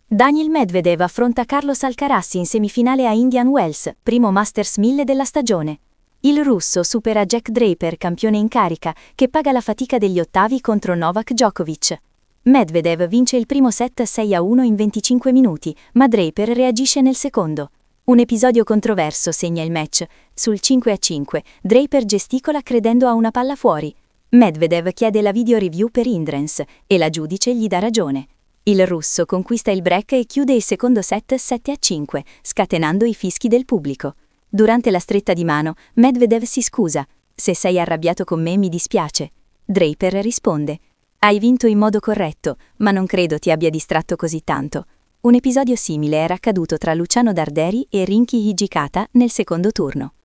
Daniil Medvedev affronta Carlos Alcaraz in semifinale a Indian Wells, primo Masters 1000 della stagione. Il russo supera Jack Draper, campione in carica, che paga la fatica degli ottavi contro Novak Djokovic. Medvedev vince il primo set 6-1 in 25 minuti, ma Draper reagisce nel secondo. Un episodio controverso segna il match. Sul 5-5, Draper gesticola credendo a una palla fuori. Medvedev chiede la video review per hindrance e la giudice gli dà ragione. Il russo conquista il break e chiude il secondo set 7-5, scatenando i fischi del pubblico. Durante la stretta di mano, Medvedev si scusa. «Se sei arrabbiato con me mi dispiace». Draper risponde: «Hai vinto in modo corretto, ma non credo ti abbia distratto così tanto». Un episodio simile era accaduto tra Luciano Darderi e Rinky Hijikata nel secondo turno.